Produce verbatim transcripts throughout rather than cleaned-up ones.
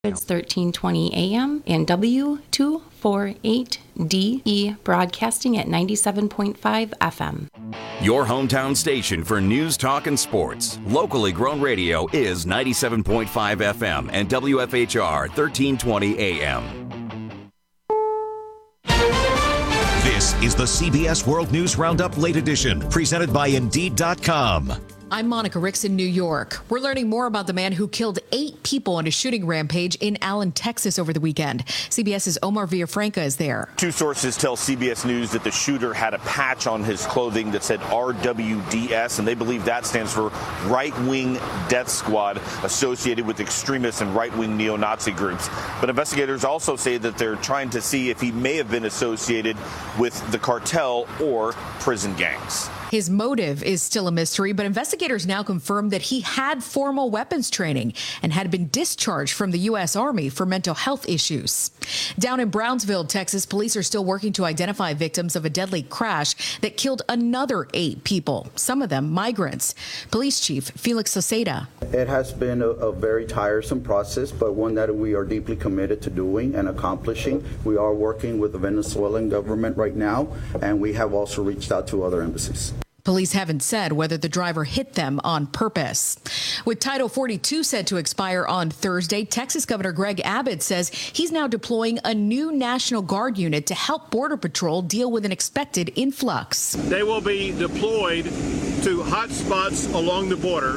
It's thirteen twenty A M and W two forty-eight D E broadcasting at ninety-seven point five F M. Your hometown station for news, talk, and sports. Locally grown radio is ninety-seven point five F M and W F H R thirteen twenty A M. This is the C B S World News Roundup Late Edition, presented by Indeed dot com. I'm Monica Ricks in New York. We're learning more about the man who killed eight people in a shooting rampage in Allen, Texas over the weekend. CBS's Omar Villafranca is there. Two sources tell C B S News that the shooter had a patch on his clothing that said R W D S, and they believe that stands for Right Wing Death Squad, associated with extremists and right-wing neo-Nazi groups. But investigators also say that they're trying to see if he may have been associated with the cartel or prison gangs. His motive is still a mystery, but investigators now confirm that he had formal weapons training and had been discharged from the U S Army for mental health issues. Down in Brownsville, Texas, police are still working to identify victims of a deadly crash that killed another eight people, some of them migrants. Police Chief Felix Sauceda. It has been a, a very tiresome process, but one that we are deeply committed to doing and accomplishing. We are working with the Venezuelan government right now, and we have also reached out to other embassies. Police haven't said whether the driver hit them on purpose. With Title forty-two set to expire on Thursday, Texas Governor Greg Abbott says he's now deploying a new National Guard unit to help Border Patrol deal with an expected influx. They will be deployed to hot spots along the border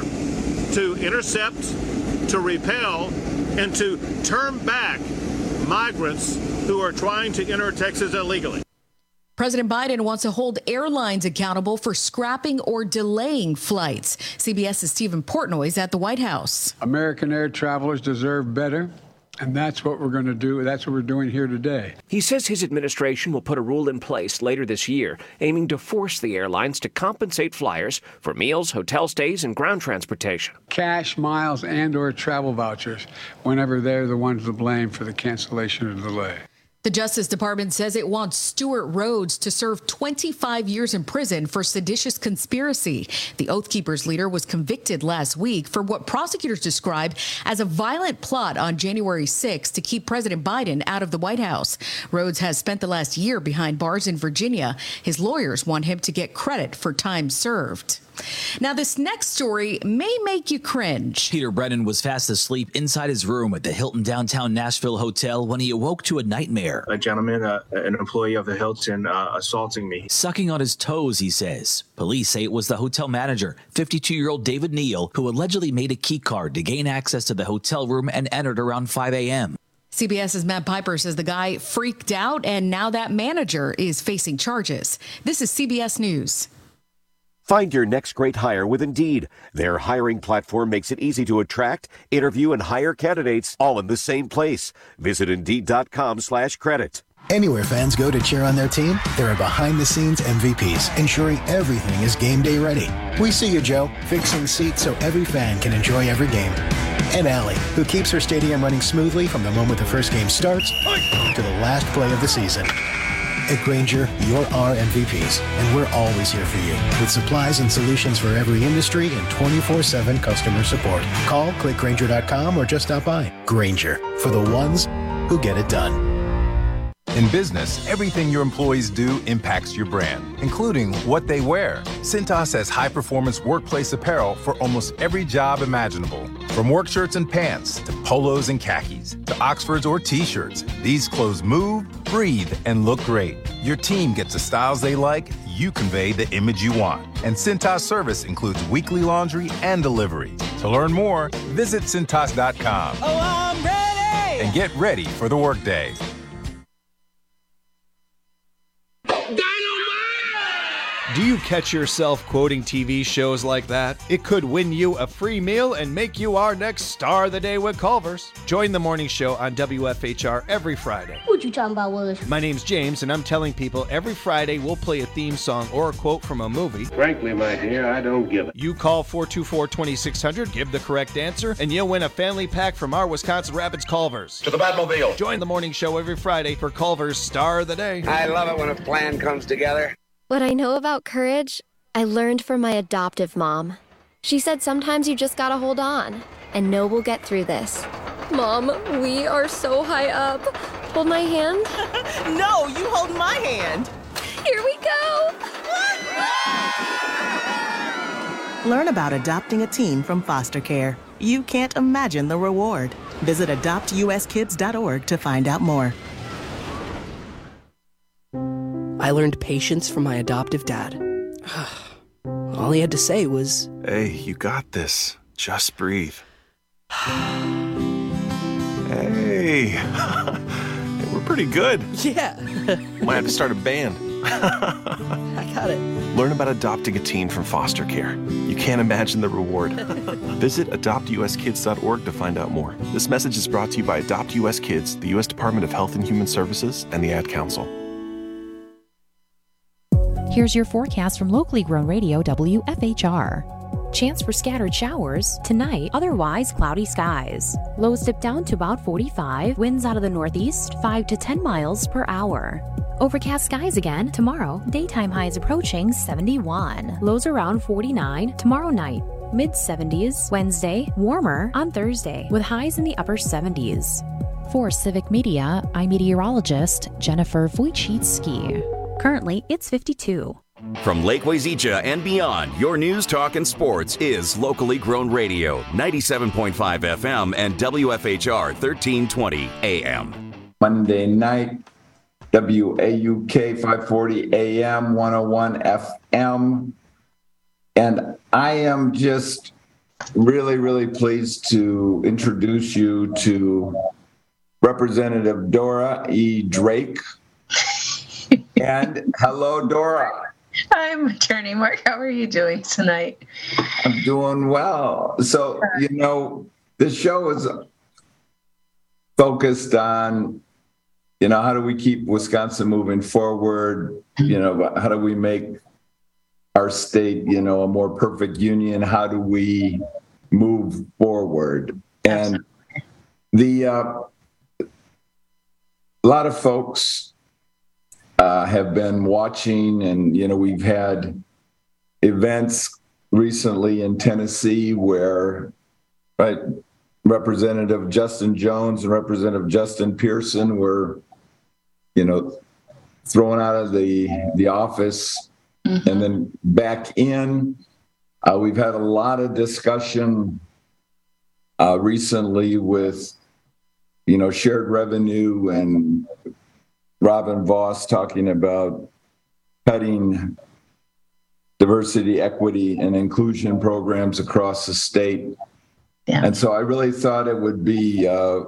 to intercept, to repel, and to turn back migrants who are trying to enter Texas illegally. President Biden wants to hold airlines accountable for scrapping or delaying flights. CBS's Stephen Portnoy is at the White House. American air travelers deserve better, and that's what we're going to do. That's what we're doing here today. He says his administration will put a rule in place later this year, aiming to force the airlines to compensate flyers for meals, hotel stays, and ground transportation. Cash, miles, and or travel vouchers whenever they're the ones to blame for the cancellation or delay. The Justice Department says it wants Stewart Rhodes to serve twenty-five years in prison for seditious conspiracy. The Oath Keepers leader was convicted last week for what prosecutors described as a violent plot on January sixth to keep President Biden out of the White House. Rhodes has spent the last year behind bars in Virginia. His lawyers want him to get credit for time served. Now, this next story may make you cringe. Peter Brennan was fast asleep inside his room at the Hilton downtown Nashville hotel when he awoke to a nightmare. A gentleman, uh, an employee of the Hilton, uh, assaulting me. Sucking on his toes, he says. Police say it was the hotel manager, fifty-two-year-old David Neal, who allegedly made a key card to gain access to the hotel room and entered around five a.m. CBS's Matt Piper says the guy freaked out, and now that manager is facing charges. This is C B S News. Find your next great hire with Indeed. Their hiring platform makes it easy to attract, interview, and hire candidates all in the same place. Visit Indeed.com slash credit. Anywhere fans go to cheer on their team, there are behind-the-scenes M V Ps ensuring everything is game day ready. We see you, Joe, fixing seats so every fan can enjoy every game. And Allie, who keeps her stadium running smoothly from the moment the first game starts to the last play of the season. At Grainger, you're our M V Ps, and we're always here for you with supplies and solutions for every industry and twenty-four seven customer support. Call, click Grainger dot com, or just stop by. Grainger, for the ones who get it done. In business, everything your employees do impacts your brand, including what they wear. Cintas has high-performance workplace apparel for almost every job imaginable. From work shirts and pants, to polos and khakis, to Oxfords or T-shirts, these clothes move, breathe, and look great. Your team gets the styles they like, you convey the image you want. And Cintas service includes weekly laundry and delivery. To learn more, visit Cintas dot com. Oh, I'm ready! And get ready for the workday. Do you catch yourself quoting T V shows like that? It could win you a free meal and make you our next star of the day with Culver's. Join the morning show on W F H R every Friday. What you talking about, Willis? My name's James, and I'm telling people every Friday we'll play a theme song or a quote from a movie. Frankly, my dear, I don't give it. You call four two four, two six zero zero, give the correct answer, and you'll win a family pack from our Wisconsin Rapids Culver's. To the Batmobile. Join the morning show every Friday for Culver's Star of the Day. I love it when a plan comes together. What I know about courage, I learned from my adoptive mom. She said sometimes you just gotta hold on and know we'll get through this. Mom, we are so high up. Hold my hand. No, you hold my hand. Here we go. Learn about adopting a teen from foster care. You can't imagine the reward. Visit adopt u s kids dot org to find out more. I learned patience from my adoptive dad. All he had to say was, "Hey, you got this. Just breathe." Hey, we're pretty good. Yeah. Might have to start a band. I got it. Learn about adopting a teen from foster care. You can't imagine the reward. Visit adopt u s kids dot org to find out more. This message is brought to you by Adopt U S Kids, the U S Department of Health and Human Services, and the Ad Council. Here's your forecast from locally grown radio W F H R. Chance for scattered showers tonight, otherwise cloudy skies. Lows dip down to about forty-five, winds out of the northeast five to ten miles per hour. Overcast skies again tomorrow, daytime highs approaching seventy-one, lows around forty-nine tomorrow night. Mid seventies Wednesday, warmer on Thursday with highs in the upper seventies. For Civic Media, I'm meteorologist Jennifer Wojcicki. Currently, it's fifty-two. From Lake Wazeecha and beyond, your news, talk, and sports is locally grown radio, ninety-seven point five F M and W F H R thirteen twenty A M. Monday night, W A U K five forty A M, one oh one F M. And I am just really, really pleased to introduce you to Representative Dora E. Drake. And hello, Dora. I'm Attorney Mark. How are you doing tonight? I'm doing well. So, you know, this show is focused on, you know, how do we keep Wisconsin moving forward? You know, how do we make our state, you know, a more perfect union? How do we move forward? And the, uh, a lot of folks Uh, have been watching, and you know we've had events recently in Tennessee where, right, Representative Justin Jones and Representative Justin Pearson were, you know, thrown out of the the office mm-hmm. and then back in. Uh, we've had a lot of discussion uh, recently with, you know, shared revenue and Robin Voss talking about cutting diversity, equity, and inclusion programs across the state. Yeah. And so I really thought it would be uh,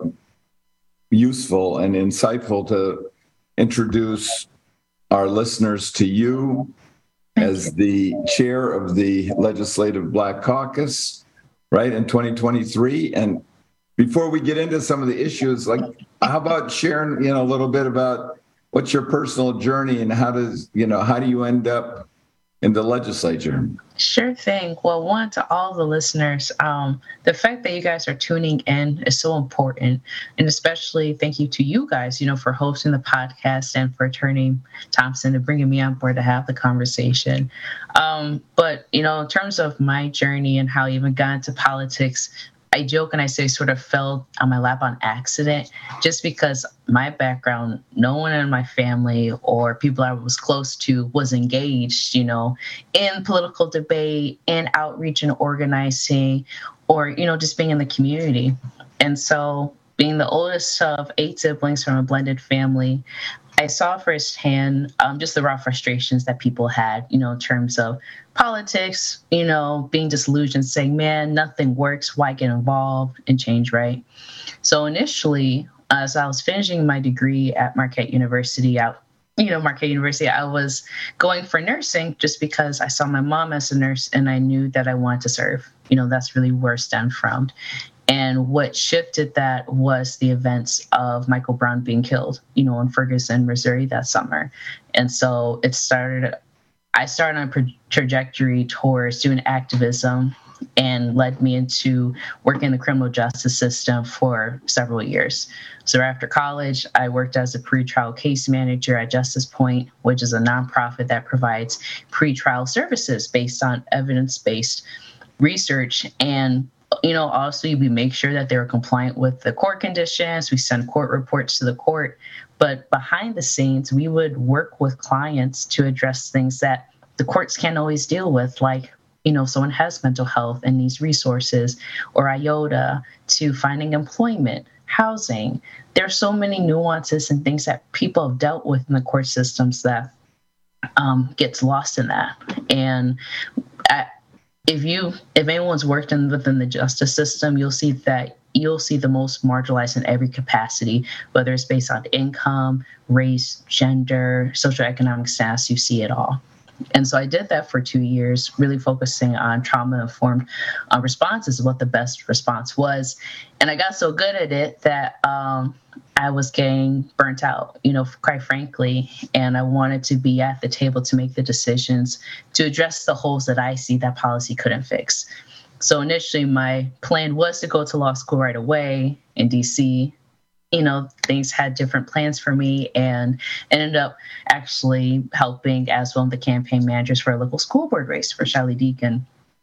useful and insightful to introduce our listeners to you as the chair of the Legislative Black Caucus, right, in twenty twenty-three. And before we get into some of the issues, like, how about sharing, you know, a little bit about what's your personal journey and how does, you know, how do you end up in the legislature? Sure thing. Well, one, to all the listeners, um, the fact that you guys are tuning in is so important. And especially thank you to you guys, you know, for hosting the podcast and for Attorney Thompson and bringing me on board to have the conversation. Um, but, you know, in terms of my journey and how I even got into politics, I joke and I say sort of fell on my lap on accident, just because my background, no one in my family or people I was close to was engaged, you know, in political debate and outreach and organizing, or, you know, just being in the community. And so being the oldest of eight siblings from a blended family, I saw firsthand um, just the raw frustrations that people had, you know, in terms of politics, you know, being disillusioned, saying, man, nothing works. Why get involved and change, right? So initially, as I was finishing my degree at Marquette University, out, you know, Marquette University, I was going for nursing just because I saw my mom as a nurse and I knew that I wanted to serve. You know, that's really where it stemmed from. And what shifted that was the events of Michael Brown being killed, you know, in Ferguson, Missouri that summer. And so it started, I started on a pro- trajectory towards doing activism and led me into working in the criminal justice system for several years. So after college, I worked as a pretrial case manager at Justice Point, which is a nonprofit that provides pretrial services based on evidence-based research. And you know, also we make sure that they're compliant with the court conditions. We send court reports to the court. But behind the scenes, we would work with clients to address things that the courts can't always deal with, like, you know, someone has mental health and needs resources, or I O T A, to finding employment, housing. There's so many nuances and things that people have dealt with in the court systems that um, gets lost in that. And at, if you, if anyone's worked in within the justice system, you'll see that you'll see the most marginalized in every capacity, whether it's based on income, race, gender, socioeconomic status. You see it all. And so I did that for two years, really focusing on trauma-informed uh, responses, what the best response was. And I got so good at it that um, I was getting burnt out, you know, quite frankly. And I wanted to be at the table to make the decisions to address the holes that I see that policy couldn't fix. So initially, my plan was to go to law school right away in D C. You know, things had different plans for me, and ended up actually helping as one of the campaign managers for a local school board race for Shiley Deacon.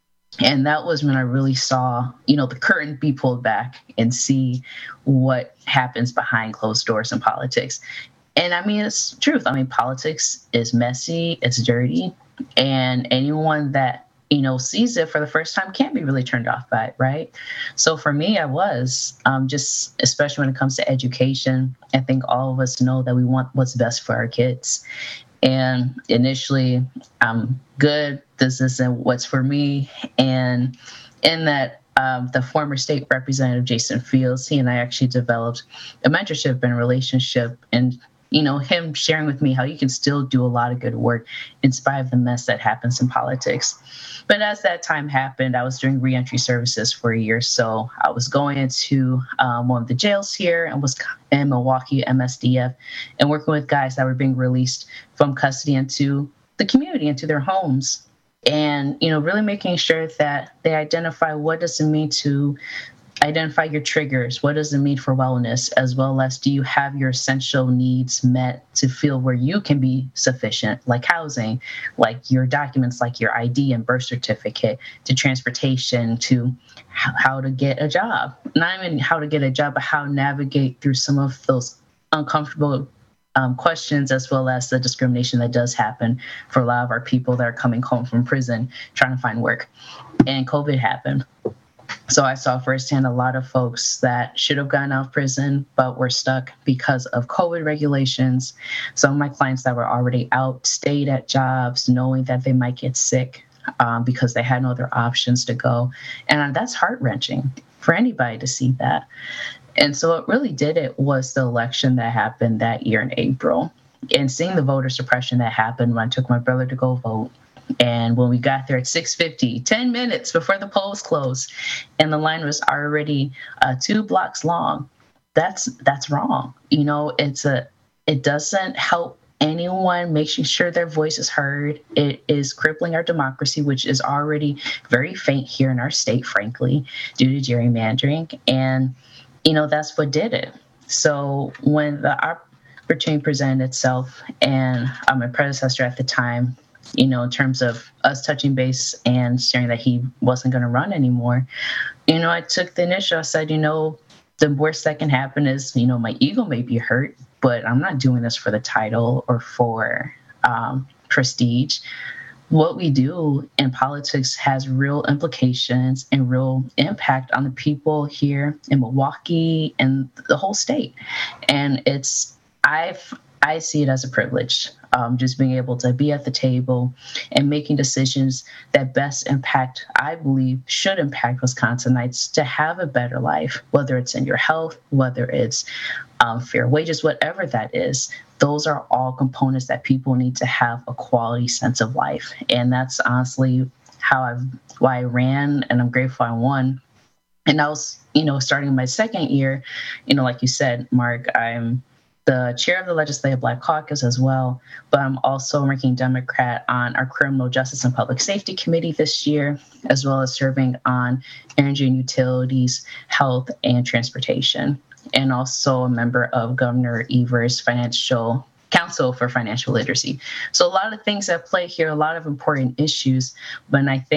And that was when I really saw, you know, the curtain be pulled back and see what happens behind closed doors in politics. And I mean, it's the truth. I mean, politics is messy, it's dirty, and anyone that, you know, sees it for the first time can't be really turned off by it, right? So for me, I was um, just, especially when it comes to education, I think all of us know that we want what's best for our kids. And initially, I'm good, this isn't what's for me. And in that, um, the former state representative, Jason Fields, he and I actually developed a mentorship and a relationship, and you know, him sharing with me how you can still do a lot of good work in spite of the mess that happens in politics. But as that time happened, I was doing reentry services for a year. So I was going into um, one of the jails here and was in Milwaukee, M S D F, and working with guys that were being released from custody into the community, into their homes. And, you know, really making sure that they identify what does it mean to identify your triggers. What does it mean for wellness, as well as do you have your essential needs met to feel where you can be sufficient, like housing, like your documents, like your I D and birth certificate, to transportation, to how to get a job. Not even how to get a job, but how to navigate through some of those uncomfortable um, questions, as well as the discrimination that does happen for a lot of our people that are coming home from prison trying to find work. And COVID happened. So I saw firsthand a lot of folks that should have gotten out of prison, but were stuck because of COVID regulations. Some of my clients that were already out stayed at jobs knowing that they might get sick um, because they had no other options to go. And that's heart-wrenching for anybody to see that. And so what really did it was the election that happened that year in April, and seeing the voter suppression that happened when I took my brother to go vote. And when we got there at six fifty, ten minutes before the polls closed, and the line was already uh, two blocks long, that's that's wrong. You know, it's a it doesn't help anyone making sure their voice is heard. It is crippling our democracy, which is already very faint here in our state, frankly, due to gerrymandering. And, you know, that's what did it. So when the opportunity presented itself, and uh, my predecessor at the time, you know, in terms of us touching base and sharing that he wasn't going to run anymore, you know, I took the initiative. I said, you know, the worst that can happen is, you know, my ego may be hurt, but I'm not doing this for the title or for um, prestige. What we do in politics has real implications and real impact on the people here in Milwaukee and the whole state. And it's, I've, I see it as a privilege, um, just being able to be at the table and making decisions that best impact, I believe, should impact Wisconsinites to have a better life, whether it's in your health, whether it's um, fair wages, whatever that is. Those are all components that people need to have a quality sense of life. And that's honestly how I've, why I ran, and I'm grateful I won. And I was, you know, starting my second year, you know, like you said, Mark, I'm the chair of the Legislative Black Caucus as well, but I'm also a ranking Democrat on our Criminal Justice and Public Safety Committee this year, as well as serving on Energy and Utilities, Health, and Transportation, and also a member of Governor Evers' Financial Council for Financial Literacy. So a lot of things at play here, a lot of important issues, but I think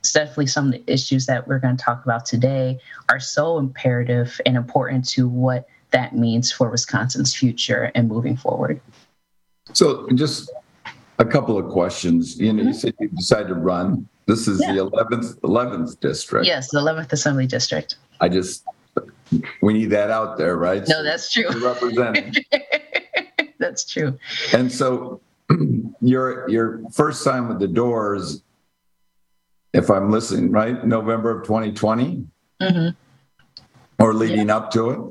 definitely some of the issues that we're going to talk about today are so imperative and important to what that means for Wisconsin's future and moving forward. So just a couple of questions. You know, mm-hmm. you said you decided to run. This is yeah. the eleventh eleventh district. Yes, the eleventh Assembly District. I just, we need that out there, right? No, so that's true. Representing. That's true. And so your your first time with the Doors, if I'm listening, right, November of twenty twenty, mm-hmm. or leading yeah. up to it.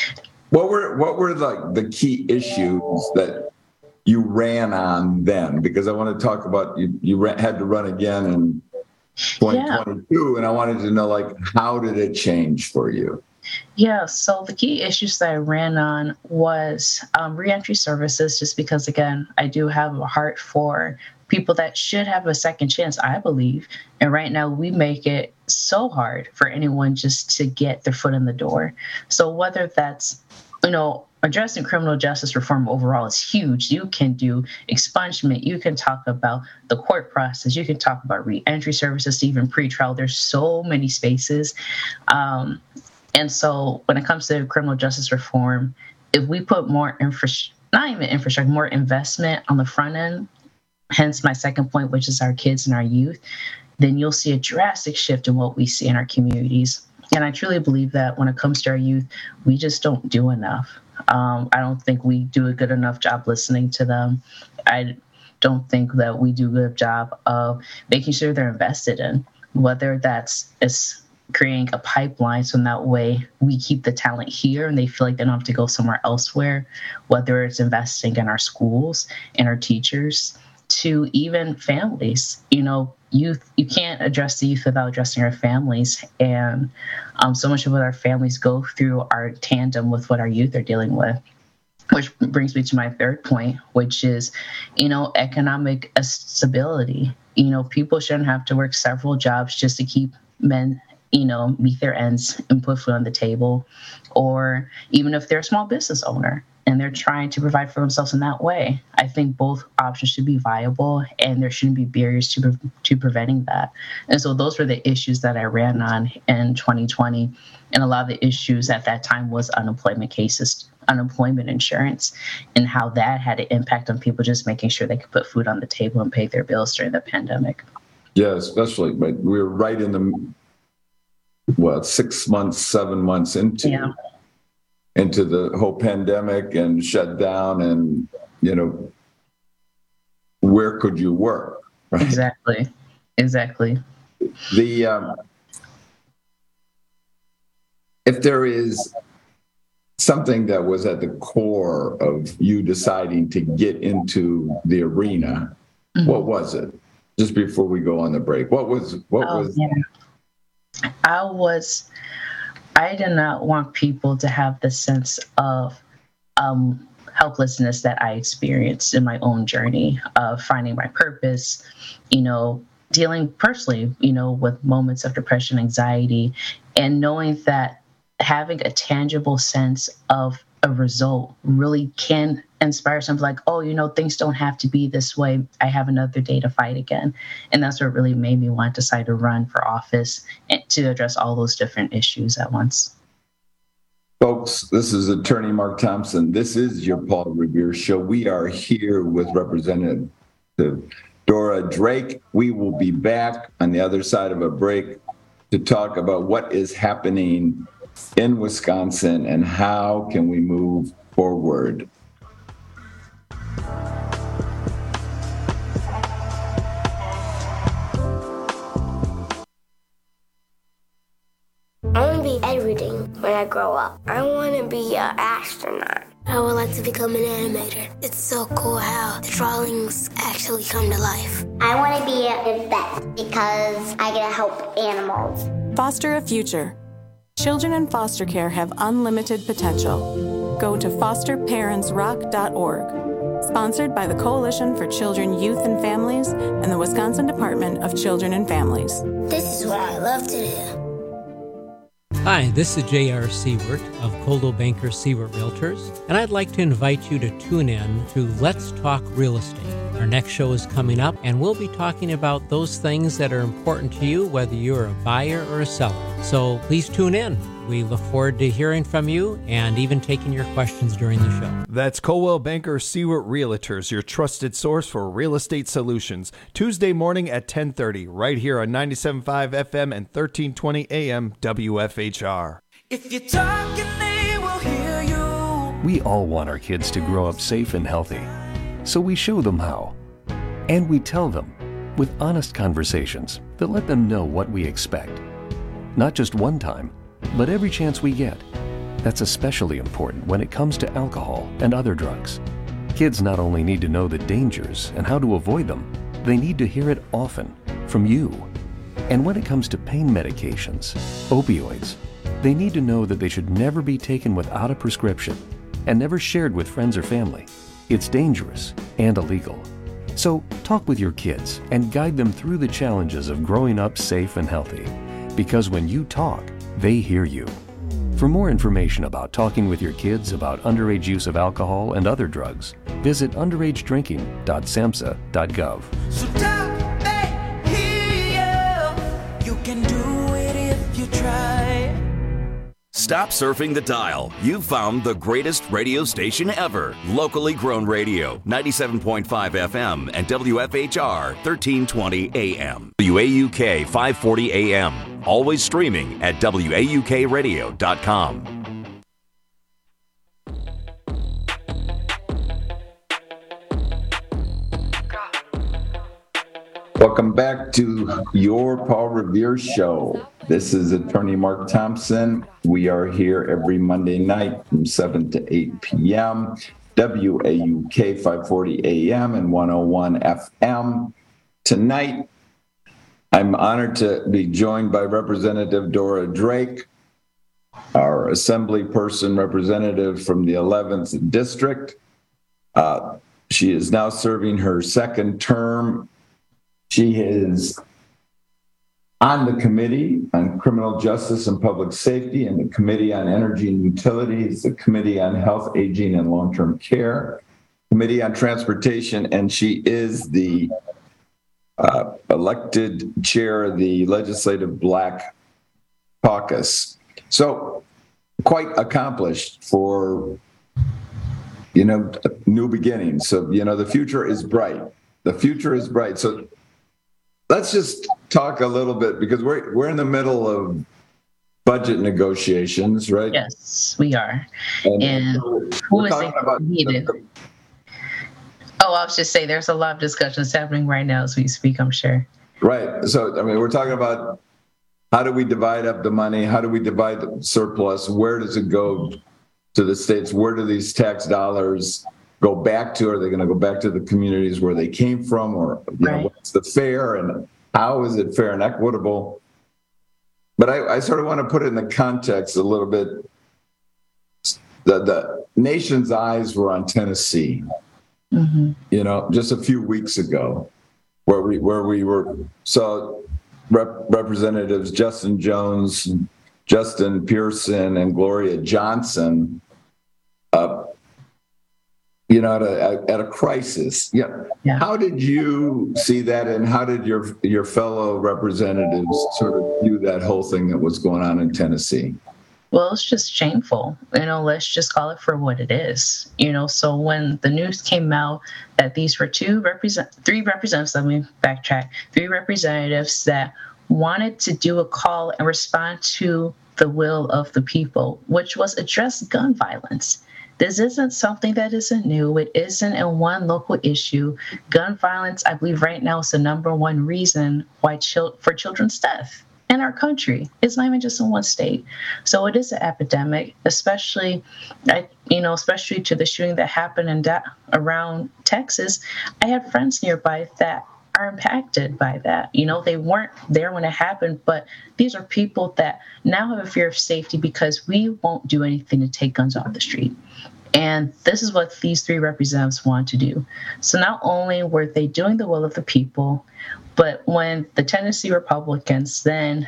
What were what were like the, the key issues that you ran on then? Because I want to talk about you. You ran, had to run again in twenty twenty-two, yeah. and I wanted to know, like, how did it change for you? Yeah, so the key issues that I ran on was um, reentry services, just because, again, I do have a heart for people that should have a second chance, I believe. And right now we make it so hard for anyone just to get their foot in the door. So whether that's, you know, addressing criminal justice reform overall is huge. You can do expungement. You can talk about the court process. You can talk about reentry services, even pretrial. There's so many spaces. Um, and so when it comes to criminal justice reform, if we put more infrastructure, not even infrastructure, more investment on the front end, hence my second point, which is our kids and our youth, then you'll see a drastic shift in what we see in our communities. And I truly believe that when it comes to our youth, we just don't do enough. Um, I don't think we do a good enough job listening to them. I don't think that we do a good job of making sure they're invested in, whether that's is creating a pipeline so in that way we keep the talent here and they feel like they don't have to go somewhere elsewhere, whether it's investing in our schools and our teachers, to even families. You know, youth, you can't address the youth without addressing our families. And um, so much of what our families go through are tandem with what our youth are dealing with. Which brings me to my third point, which is, you know, economic stability. You know, people shouldn't have to work several jobs just to keep men, you know, meet their ends and put food on the table. Or even if they're a small business owner and they're trying to provide for themselves in that way, I think both options should be viable and there shouldn't be barriers to pre- to preventing that. And so those were the issues that I ran on in twenty twenty. And a lot of the issues at that time was unemployment cases, unemployment insurance, and how that had an impact on people just making sure they could put food on the table and pay their bills during the pandemic. Yeah, especially, but we were right in the, what, six months, seven months into yeah. into the whole pandemic and shut down, and, you know, where could you work? Right? Exactly. Exactly. The um, if there is something that was at the core of you deciding to get into the arena, mm-hmm. what was it? Just before we go on the break, what was what oh, was? Yeah. I was. I did not want people to have the sense of um, helplessness that I experienced in my own journey of finding my purpose, you know, dealing personally, you know, with moments of depression, anxiety, and knowing that having a tangible sense of a result really can inspire something like, oh, you know, things don't have to be this way. I have another day to fight again. And that's what really made me want to decide to run for office and to address all those different issues at once. Folks, this is Attorney Mark Thompson. This is your Paul Revere Show. We are here with Representative Dora Drake. We will be back on the other side of a break to talk about what is happening in Wisconsin and how can we move forward. I want to be everything when I grow up. I want to be an astronaut. I would like to become an animator. It's so cool how the drawings actually come to life. I want to be a vet because I get to help animals. Foster a future. Children in foster care have unlimited potential. Go to foster parents rock dot org. Sponsored by the Coalition for Children, Youth, and Families and the Wisconsin Department of Children and Families. This is what I love to do. Hi, this is J R. Seward of Coldwell Banker Seward Realtors, and I'd like to invite you to tune in to Let's Talk Real Estate. Our next show is coming up, and we'll be talking about those things that are important to you, whether you're a buyer or a seller. So please tune in. We look forward to hearing from you and even taking your questions during the show. That's Coldwell Banker Seward Realtors, your trusted source for real estate solutions. Tuesday morning at ten thirty, right here on ninety-seven point five F M and thirteen twenty A M W F H R. If you're talking, they will hear you. We all want our kids to grow up safe and healthy, so we show them how. And we tell them with honest conversations that let them know what we expect. Not just one time, but every chance we get. That's especially important when it comes to alcohol and other drugs. Kids not only need to know the dangers and how to avoid them, they need to hear it often from you. And when it comes to pain medications, opioids, they need to know that they should never be taken without a prescription and never shared with friends or family. It's dangerous and illegal. So talk with your kids and guide them through the challenges of growing up safe and healthy. Because when you talk, they hear you. For more information about talking with your kids about underage use of alcohol and other drugs, visit underage drinking dot samhsa dot gov. So talk, they hear you. You can do it if you try. Stop surfing the dial. You've found the greatest radio station ever. Locally grown radio, ninety-seven point five F M and W F H R, thirteen twenty A M. W A U K, five forty A M. Always streaming at W A U K radio dot com. Welcome back to your Paul Revere Show. This is Attorney Mark Thompson. We are here every Monday night from seven to eight p.m. W A U K five forty A M and one oh one F M. Tonight, I'm honored to be joined by Representative Dora Drake, our Assembly person representative from the eleventh District. Uh, she is now serving her second term. She is on the Committee on Criminal Justice and Public Safety and the Committee on Energy and Utilities, the Committee on Health, Aging, and Long-Term Care, Committee on Transportation, and she is the uh, elected chair of the Legislative Black Caucus. So quite accomplished for, you know, new beginnings. So, you know, the future is bright. The future is bright. So let's just talk a little bit, because we're we're in the middle of budget negotiations, right? Yes, we are. And, and so who is needed? Oh, I'll just say there's a lot of discussions happening right now as we speak, I'm sure. Right. So, I mean, we're talking about how do we divide up the money? How do we divide the surplus? Where does it go to the states? Where do these tax dollars go back to? Are they going to go back to the communities where they came from? Or, you right. know, what's the fair and how is it fair and equitable? But I, I sort of want to put it in the context a little bit. The, the nation's eyes were on Tennessee, mm-hmm. you know, just a few weeks ago, where we where we were saw Rep- Representatives Justin Jones, Justin Pearson, and Gloria Johnson uh, you know, at a, at a crisis. Yeah. yeah. How did you see that, and how did your your fellow representatives sort of view that whole thing that was going on in Tennessee? Well, it's just shameful. You know, let's just call it for what it is. You know, so when the news came out that these were two represent, three representatives, let me backtrack, three representatives that wanted to do a call and respond to the will of the people, which was address gun violence. This isn't something that isn't new. It isn't a one local issue. Gun violence, I believe right now, is the number one reason why chil- for children's death in our country. It's not even just in one state. So it is an epidemic, especially, I, you know, especially to the shooting that happened in da- around Texas. I have friends nearby that are impacted by that. You know, they weren't there when it happened, but these are people that now have a fear of safety because we won't do anything to take guns off the street. And this is what these three representatives want to do. So not only were they doing the will of the people, but when the Tennessee Republicans then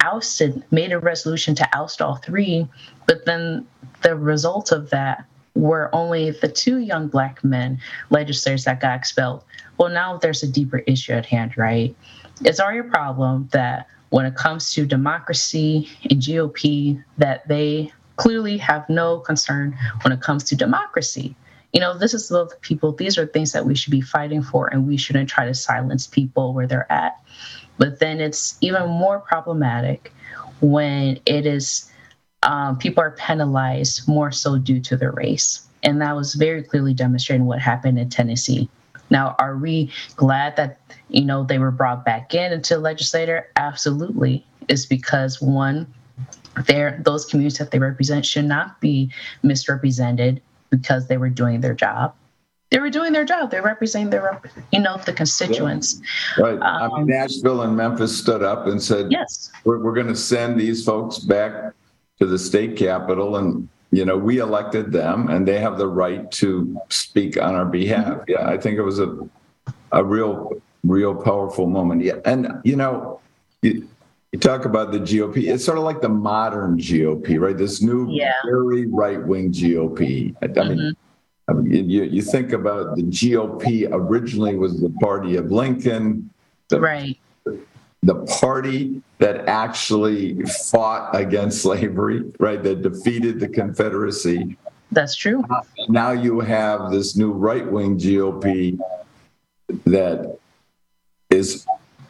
ousted, made a resolution to oust all three, but then the result of that were only the two young Black men legislators that got expelled. Well, now there's a deeper issue at hand, right? It's already a problem that when it comes to democracy and G O P, that they clearly have no concern when it comes to democracy. You know, this is the people, these are things that we should be fighting for, and we shouldn't try to silence people where they're at. But then it's even more problematic when it is um, people are penalized more so due to their race. And that was very clearly demonstrating what happened in Tennessee. Now, are we glad that, you know, they were brought back in into the legislature? Absolutely. It's because, one, they're, those communities that they represent should not be misrepresented because they were doing their job. They were doing their job. They're representing their, you know, the constituents. Right. Um, I mean, Nashville and Memphis stood up and said, yes, we're, we're going to send these folks back to the state capitol, and, you know, we elected them and they have the right to speak on our behalf. Yeah, I think it was a a real, real powerful moment. Yeah. And, you know, you, you talk about the G O P, it's sort of like the modern G O P, right? This new, yeah. very right-wing G O P. I, I mm-hmm. mean, I mean you, you think about the G O P originally was the party of Lincoln. The, right. The party that actually fought against slavery, right? That defeated the Confederacy. That's true. Now you have this new right-wing G O P that is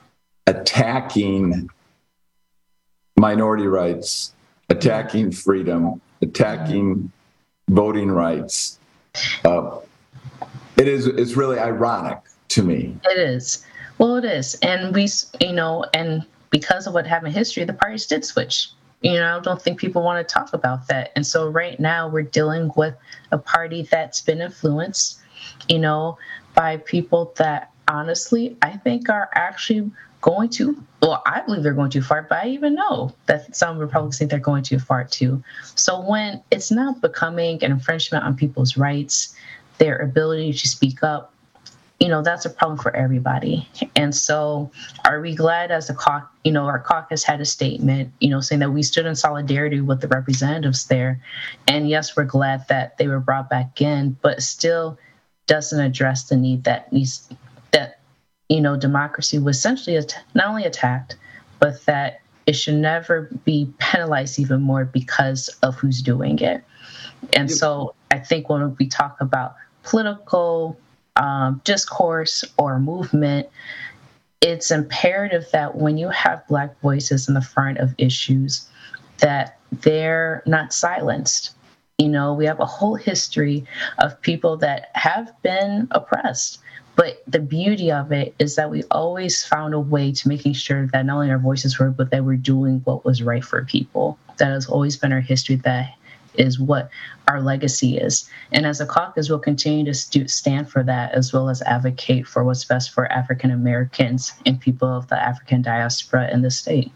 attacking minority rights, attacking freedom, attacking voting rights. Uh, it is, it's really ironic to me. It is. Well, it is. And we, you know, and because of what happened in history, the parties did switch. You know, I don't think people want to talk about that. And so right now we're dealing with a party that's been influenced, you know, by people that honestly, I think are actually going to, well, I believe they're going too far, but I even know that some Republicans think they're going too far too. So when it's not becoming an infringement on people's rights, their ability to speak up, you know, that's a problem for everybody. And so are we glad as a caucus, you know, our caucus had a statement, you know, saying that we stood in solidarity with the representatives there. And yes, we're glad that they were brought back in, but still doesn't address the need that needs, that, you know, democracy was essentially not only attacked, but that it should never be penalized even more because of who's doing it. And so I think when we talk about political um, discourse or movement, it's imperative that when you have Black voices in the front of issues, that they're not silenced. You know, we have a whole history of people that have been oppressed. But the beauty of it is that we always found a way to making sure that not only our voices were, but that we're doing what was right for people. That has always been our history. That is what our legacy is. And as a caucus, we'll continue to st- stand for that, as well as advocate for what's best for African Americans and people of the African diaspora in the state.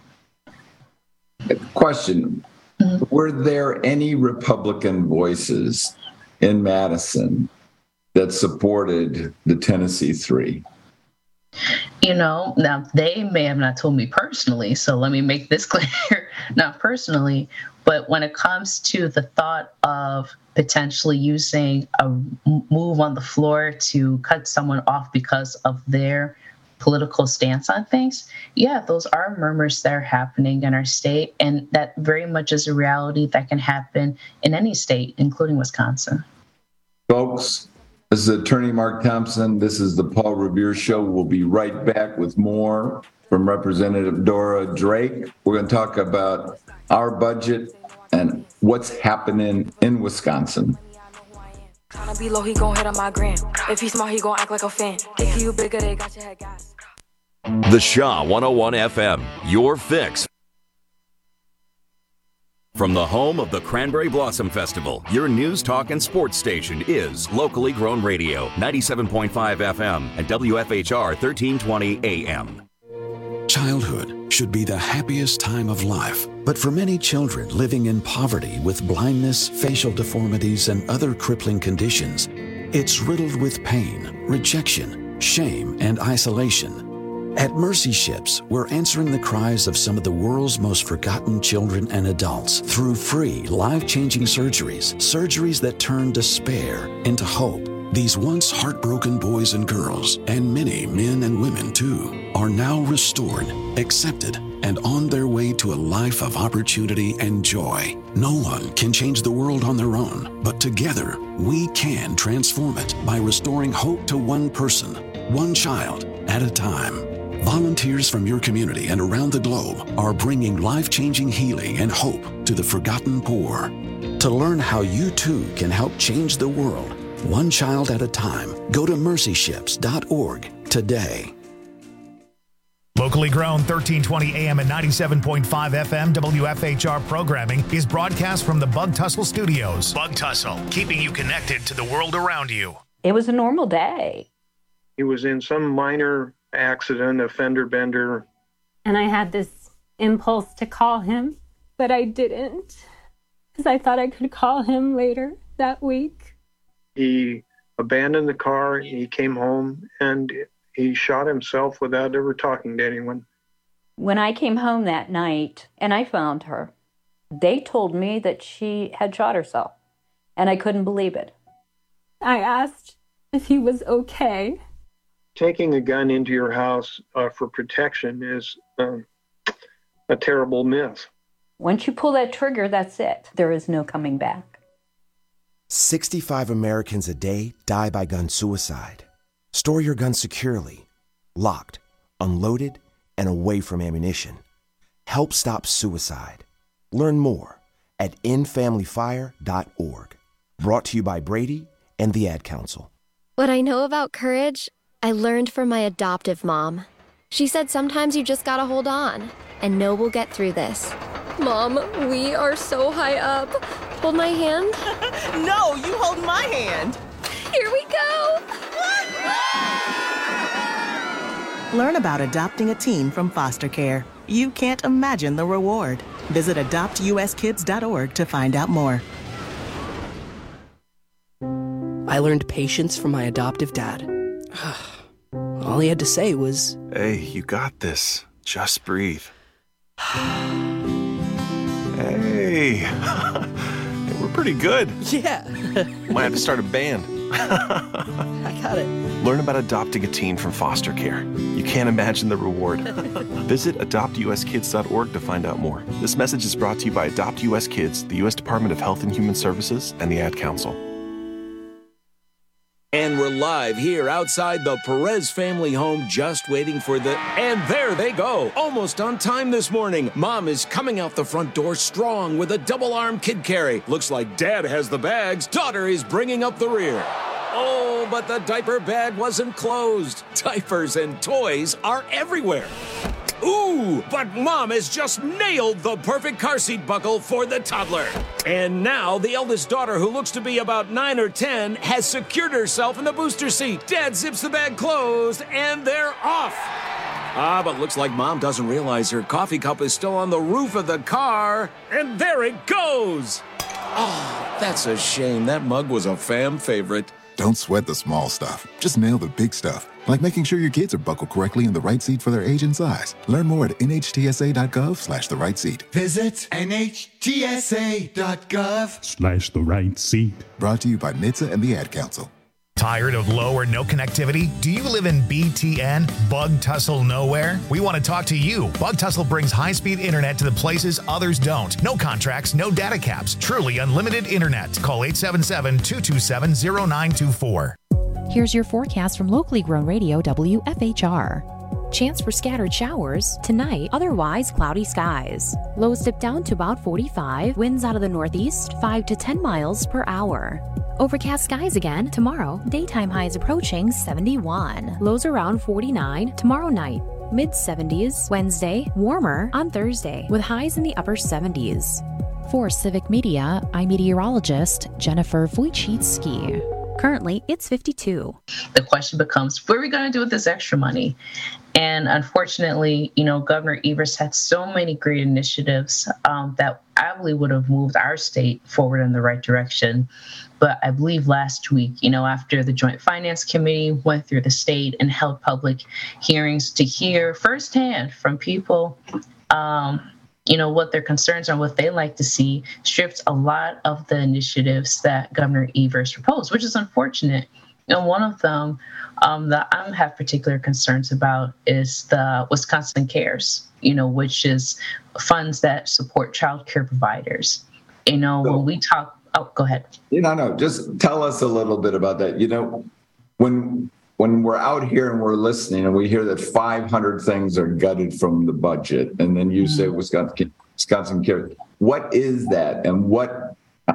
Question. Mm-hmm. Were there any Republican voices in Madison that supported the Tennessee Three? You know, now they may have not told me personally, so let me make this clear, not personally, but when it comes to the thought of potentially using a move on the floor to cut someone off because of their political stance on things, yeah, those are murmurs that are happening in our state, and that very much is a reality that can happen in any state, including Wisconsin. Folks, this is Attorney Mark Thompson. This is the Paul Revere Show. We'll be right back with more from Representative Dora Drake. We're going to talk about our budget and what's happening in Wisconsin. Tryna be low, he gon' hit on my gram. If he's smart, he gon' act like a fan. If you bigger, they got your head gas. The Shaw one oh one F M, your fix. From the home of the Cranberry Blossom Festival, your news, talk, and sports station is Locally Grown Radio, ninety-seven point five F M and W F H R thirteen twenty A M. Childhood should be the happiest time of life, but for many children living in poverty with blindness, facial deformities, and other crippling conditions, it's riddled with pain, rejection, shame, and isolation. At Mercy Ships, we're answering the cries of some of the world's most forgotten children and adults through free, life-changing surgeries, surgeries that turn despair into hope. These once heartbroken boys and girls, and many men and women too, are now restored, accepted, and on their way to a life of opportunity and joy. No one can change the world on their own, but together we can transform it by restoring hope to one person, one child at a time. Volunteers from your community and around the globe are bringing life-changing healing and hope to the forgotten poor. To learn how you too can help change the world, one child at a time, go to mercy ships dot org today. Locally grown thirteen twenty A M and ninety-seven point five F M W F H R programming is broadcast from the Bug Tussle Studios. Bug Tussle, keeping you connected to the world around you. It was a normal day. He was in some minor accident, a fender bender. And I had this impulse to call him, but I didn't, because I thought I could call him later that week. He abandoned the car, he came home, and he shot himself without ever talking to anyone. When I came home that night and I found her, they told me that she had shot herself, and I couldn't believe it. I asked if he was okay. Taking a gun into your house uh, for protection is um, a terrible myth. Once you pull that trigger, that's it. There is no coming back. sixty-five Americans a day die by gun suicide. Store your gun securely, locked, unloaded, and away from ammunition. Help stop suicide. Learn more at end family fire dot org. Brought to you by Brady and the Ad Council. What I know about courage, I learned from my adoptive mom. She said sometimes you just gotta hold on and know we'll get through this. Mom, we are so high up. Hold my hand. No, you hold my hand. Here we go. Learn about adopting a teen from foster care. You can't imagine the reward. Visit adopt U S kids dot org to find out more. I learned patience from my adoptive dad. All he had to say was, "Hey, you got this. Just breathe." Hey, we're pretty good. Yeah. Might have to start a band. I got it. Learn about adopting a teen from foster care. You can't imagine the reward. Visit adopt U S kids dot org to find out more. This message is brought to you by Adopt U S Kids, the U S Department of Health and Human Services, and the Ad Council. And we're live here outside the Perez family home, just waiting for the... And there they go, almost on time this morning. Mom is coming out the front door strong with a double-arm kid carry. Looks like Dad has the bags. Daughter is bringing up the rear. Oh, but the diaper bag wasn't closed. Diapers and toys are everywhere. Ooh, but Mom has just nailed the perfect car seat buckle for the toddler. And now the eldest daughter, who looks to be about nine or ten, has secured herself in the booster seat. Dad zips the bag closed, and they're off. Ah, but looks like Mom doesn't realize her coffee cup is still on the roof of the car. And there it goes. Oh, that's a shame. That mug was a fam favorite. Don't sweat the small stuff. Just nail the big stuff, like making sure your kids are buckled correctly in the right seat for their age and size. Learn more at N H T S A dot gov slash the right seat. Visit N H T S A dot gov Slash the right seat. Brought to you by N H T S A and the Ad Council. Tired of low or no connectivity? Do you live in B T N, Bug Tussle Nowhere? We want to talk to you. Bug Tussle brings high-speed internet to the places others don't. No contracts, no data caps. Truly unlimited internet. Call eight seven seven, two two seven, zero nine two four. Here's your forecast from locally grown radio W F H R. Chance for scattered showers tonight, otherwise cloudy skies. Lows dip down to about forty-five, winds out of the northeast five to ten miles per hour. Overcast skies again tomorrow, daytime highs approaching seventy-one, lows around forty-nine tomorrow night. Mid seventies Wednesday, warmer on Thursday with highs in the upper seventies. For Civic Media, I'm meteorologist Jennifer Wojcicki. Currently, it's fifty-two. The question becomes, what are we going to do with this extra money? And unfortunately, you know, Governor Evers had so many great initiatives um, that I believe would have moved our state forward in the right direction. But I believe last week, you know, after the Joint Finance Committee went through the state and held public hearings to hear firsthand from people, um, you know, what their concerns are, what they like to see, stripped a lot of the initiatives that Governor Evers proposed, which is unfortunate. And one of them um, that I have particular concerns about is the Wisconsin Cares, you know, which is funds that support child care providers. You know, so, when we talk, oh, go ahead. You know, no, just tell us a little bit about that. You know, when when we're out here and we're listening and we hear that five hundred things are gutted from the budget, and then you mm-hmm. say Wisconsin, Wisconsin Cares, what is that, and what?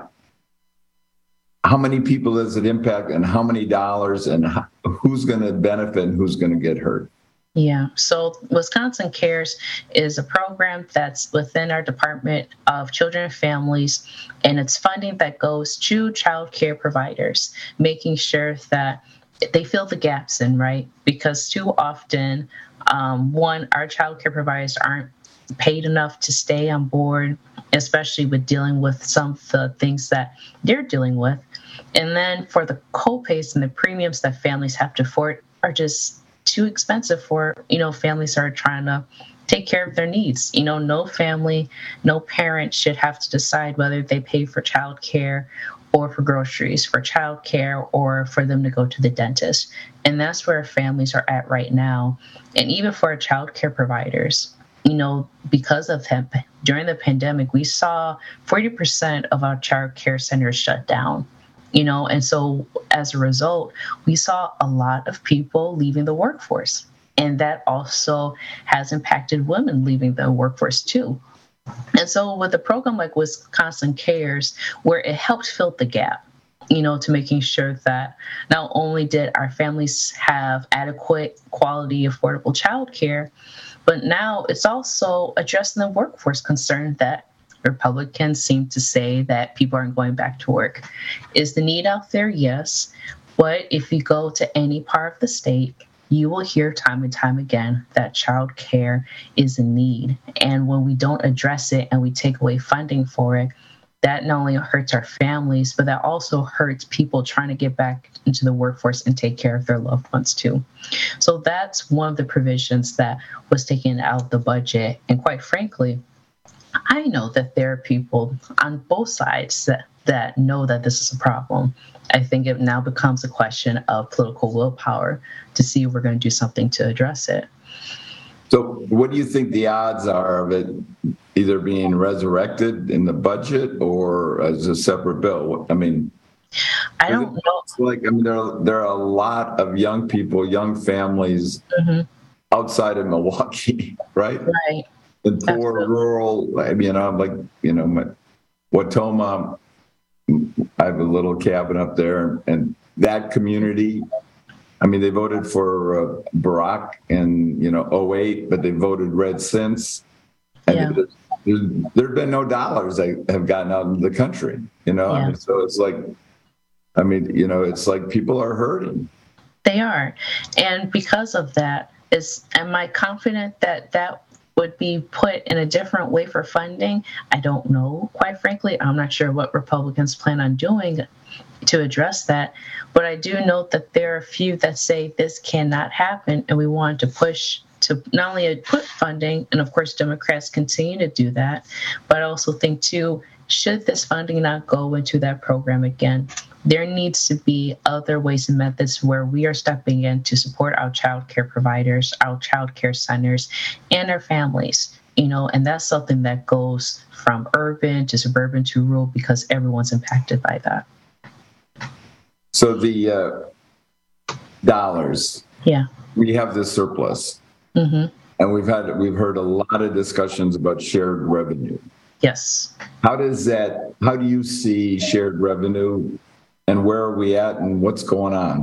How many people does it impact, and how many dollars, and how, who's going to benefit and who's going to get hurt? Yeah, so Wisconsin Cares is a program that's within our Department of Children and Families, and it's funding that goes to child care providers, making sure that they fill the gaps in, right? Because too often, um, one, our child care providers aren't paid enough to stay on board, especially with dealing with some of the things that they're dealing with. And then for the co-pays and the premiums that families have to afford are just too expensive for, you know, families that are trying to take care of their needs. You know, no family, no parent should have to decide whether they pay for child care or for groceries, for child care, or for them to go to the dentist. And that's where families are at right now. And even for our child care providers, you know, because of him, during the pandemic, we saw forty percent of our child care centers shut down, you know, and so as a result, we saw a lot of people leaving the workforce. And that also has impacted women leaving the workforce too. And so with a program like Wisconsin Cares, where it helped fill the gap, you know, to making sure that not only did our families have adequate, quality, affordable childcare, but now it's also addressing the workforce concern that Republicans seem to say that people aren't going back to work. Is the need out there? Yes. But if you go to any part of the state, you will hear time and time again that child care is a need. And when we don't address it and we take away funding for it, that not only hurts our families, but that also hurts people trying to get back into the workforce and take care of their loved ones too. So that's one of the provisions that was taken out of the budget. And quite frankly, I know that there are people on both sides that, that know that this is a problem. I think it now becomes a question of political willpower to see if we're going to do something to address it. So what do you think the odds are of it either being resurrected in the budget or as a separate bill? I mean, I don't know. Like, I mean, there are, there are a lot of young people, young families mm-hmm. outside of Milwaukee, right? Right. In poor Absolutely. rural, I mean, you know, like, you know, my, Watoma, I have a little cabin up there, and that community, I mean, they voted for uh, Barack in, you know, oh eight, but they voted red since. And yeah. there, there have been no dollars that have gotten out of the country, you know? Yeah. I mean, so it's like, I mean, you know, it's like people are hurting. They are. And because of that, is, am I confident that that would be put in a different way for funding? I don't know, quite frankly. I'm not sure what Republicans plan on doing to address that. But I do note that there are a few that say this cannot happen, and we want to push to not only put funding, and of course Democrats continue to do that, but I also think too, should this funding not go into that program again, there needs to be other ways and methods where we are stepping in to support our child care providers, our child care centers, and our families. You know, and that's something that goes from urban to suburban to rural because everyone's impacted by that. So the uh, dollars, yeah, we have this surplus, mm-hmm. and we've had we've heard a lot of discussions about shared revenue. Yes. How does that? How do you see shared revenue, and where are we at, and what's going on?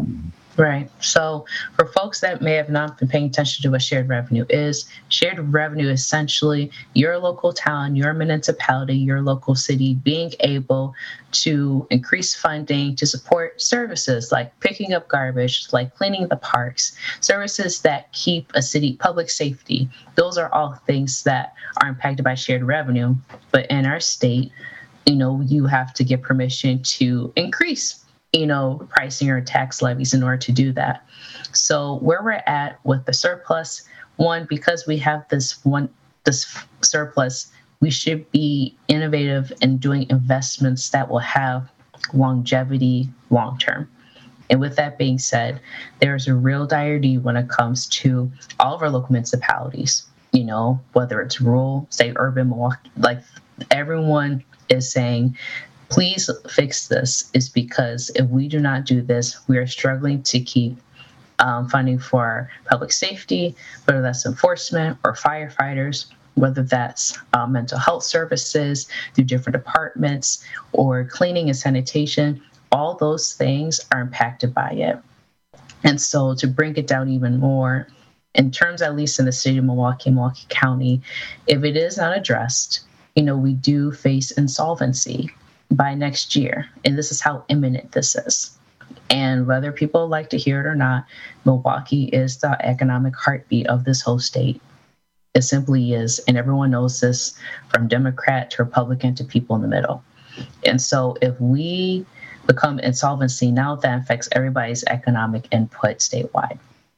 Right. So for folks that may have not been paying attention to what shared revenue is, shared revenue is essentially your local town, your municipality, your local city being able to increase funding to support services like picking up garbage, like cleaning the parks, services that keep a city public safety. Those are all things that are impacted by shared revenue. But in our state, you know, you have to get permission to increase you know, pricing or tax levies in order to do that. So where we're at with the surplus, one, because we have this one, this surplus, we should be innovative in doing investments that will have longevity long-term. And with that being said, there's a real dire need when it comes to all of our local municipalities, you know, whether it's rural, state, urban, Milwaukee, like everyone is saying, please fix this, is because if we do not do this, we are struggling to keep um, funding for public safety, whether that's enforcement or firefighters, whether that's uh, mental health services through different departments or cleaning and sanitation. All those things are impacted by it. And so to bring it down even more, in terms, at least in the city of Milwaukee, Milwaukee County, if it is not addressed, you know, we do face insolvency by next year. And this is how imminent this is. And whether people like to hear it or not, Milwaukee is the economic heartbeat of this whole state. It simply is. And everyone knows this, from Democrat to Republican to people in the middle. And so if we become insolvency, now that affects everybody's economic input statewide.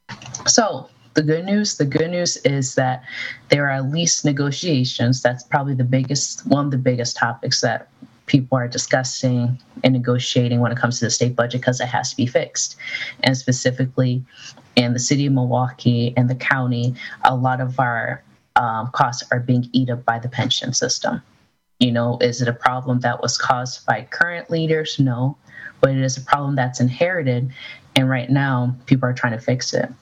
So the good news, the good news is that there are at least negotiations. That's probably the biggest, one of the biggest topics that people are discussing and negotiating when it comes to the state budget, because it has to be fixed. And specifically in the city of Milwaukee and the county, a lot of our um, costs are being eaten up by the pension system. You know, is it a problem that was caused by current leaders? No, but it is a problem that's inherited. And right now, people are trying to fix it.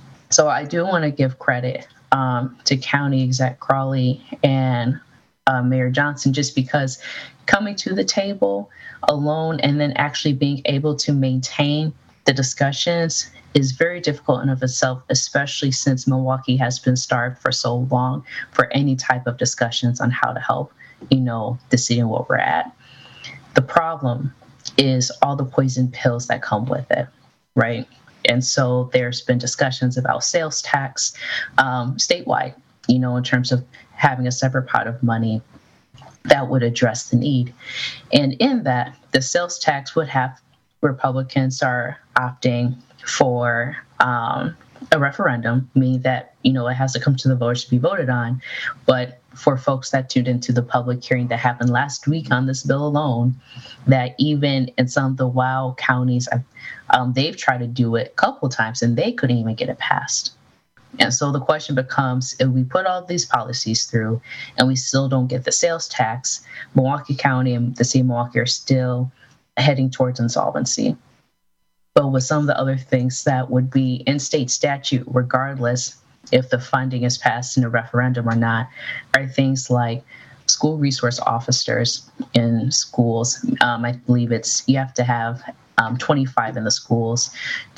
So I do want to give credit um, to County Exec Crawley and uh, Mayor Johnson, just because coming to the table alone and then actually being able to maintain the discussions is very difficult in of itself, especially since Milwaukee has been starved for so long for any type of discussions on how to help, you know, the city and where we're at. The problem is all the poison pills that come with it, right? And so there's been discussions about sales tax um, statewide, you know, in terms of having a separate pot of money that would address the need. And in that, the sales tax would have Republicans are opting for um, a referendum, meaning that, you know, it has to come to the voters to be voted on. But for folks that tuned into the public hearing that happened last week on this bill alone, that even in some of the wild counties, um, they've tried to do it a couple of times and they couldn't even get it passed. And so the question becomes, if we put all these policies through and we still don't get the sales tax, Milwaukee County and the city of Milwaukee are still heading towards insolvency. But with some of the other things that would be in state statute, regardless if the funding is passed in a referendum or not, are things like school resource officers in schools. Um, I believe it's you have to have um, twenty-five in the schools,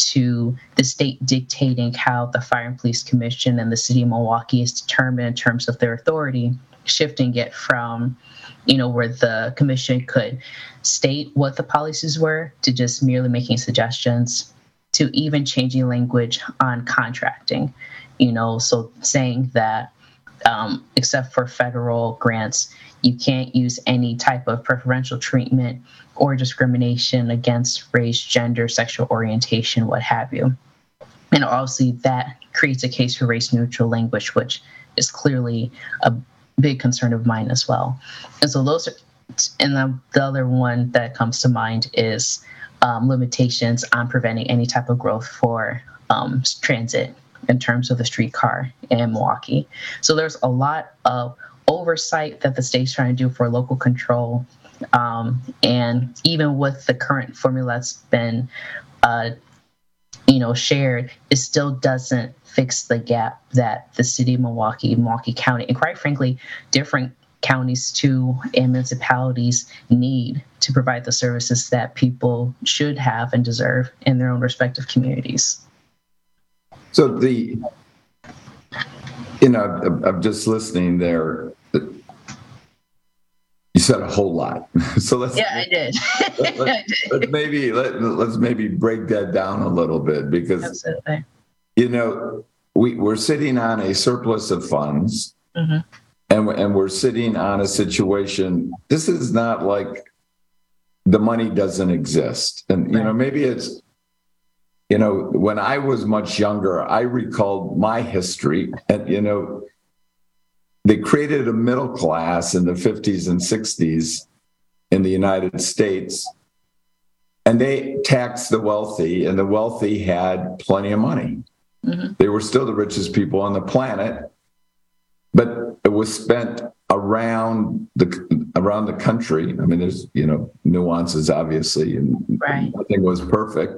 to the state dictating how the Fire and Police Commission and the city of Milwaukee is determined in terms of their authority, shifting it from, you know, where the commission could state what the policies were to just merely making suggestions, to even changing language on contracting, you know, so saying that um, except for federal grants, you can't use any type of preferential treatment or discrimination against race, gender, sexual orientation, what have you. And obviously that creates a case for race neutral language, which is clearly a big concern of mine as well. And so those are, and the, the other one that comes to mind is um, limitations on preventing any type of growth for um, transit in terms of the streetcar in Milwaukee. So there's a lot of oversight that the state's trying to do for local control. Um, and even with the current formula that's been, uh, you know, shared, it still doesn't fix the gap that the city of Milwaukee, Milwaukee County, and quite frankly, different counties too and municipalities need to provide the services that people should have and deserve in their own respective communities. So the, you know, I'm just listening there. You said a whole lot. So let's yeah, I did. let, let, I did. let's maybe let, let's maybe break that down a little bit, because Absolutely. you know we we're sitting on a surplus of funds, mm-hmm. and and we're sitting on a situation. This is not like the money doesn't exist, and you right. know maybe it's you know when I was much younger, I recalled my history, and you know. They created a middle class in the fifties and sixties in the United States, and they taxed the wealthy, and the wealthy had plenty of money. Mm-hmm. They were still the richest people on the planet, but it was spent around the around the country. I mean, there's you know nuances, obviously, and right. nothing was perfect.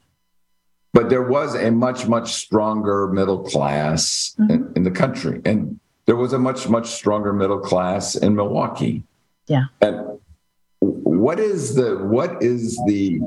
But there was a much, much stronger middle class mm-hmm. in, in the country, and there was a much, much stronger middle class in Milwaukee. Yeah. And what is the what is the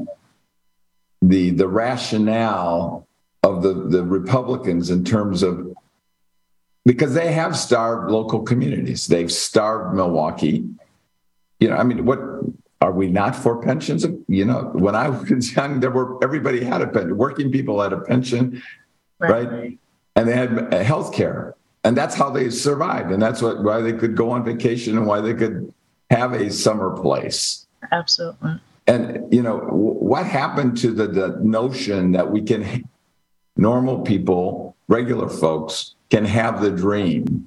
the the rationale of the, the Republicans in terms of, because they have starved local communities. They've starved Milwaukee. You know, I mean, what are we not for pensions? You know, when I was young, there were everybody had a pension. Working people had a pension, right? right? And they had health care. And that's how they survived. And that's what, why they could go on vacation and why they could have a summer place. Absolutely. And, you know, w- what happened to the, the notion that we can, normal people, regular folks, can have the dream?